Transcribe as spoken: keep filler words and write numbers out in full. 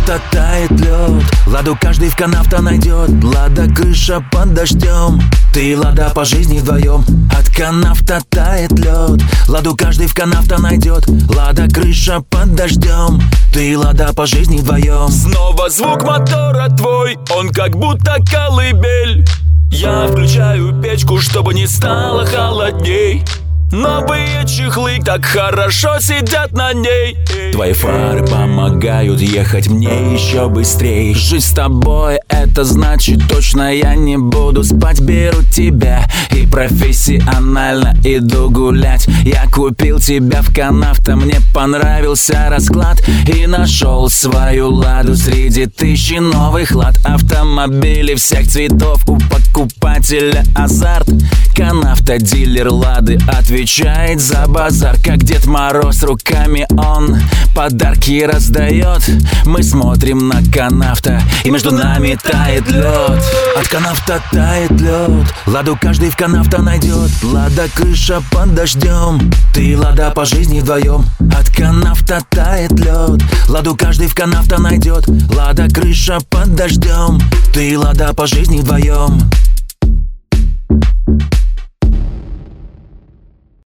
канавто тает лед, ладу каждый в канавто найдет. Лада крыша под дождем, ты и лада по жизни вдвоем. От канавто тает лед, ладу каждый в канавто найдет. Лада крыша под дождем, ты и лада по жизни вдвоем. Снова звук мотора твой, он как будто колыбель. Я включаю печку, чтобы не стало холодней. Новые чехлы так хорошо сидят на ней. Твои фары помогают ехать мне еще быстрей. Жить с тобой — это значит точно я не буду спать. Беру тебя и профессионально иду гулять. Я купил тебя в канавто, мне понравился расклад. И нашел свою ладу среди тысячи новых лад. Автомобили всех цветов, у покупателя азарт. Канавто дилер лады отвечает за базар. Как Дед Мороз руками он подарки раздает. Мы смотрим на канавто, и между нами тает лед. От канавто тает лед, ладу каждый в канавто найдет. Лада крыша под дождем, ты и лада по жизни вдвоем. От канавто тает лед, ладу каждый в канавто найдет. Лада крыша под дождем, ты и лада по жизни вдвоем.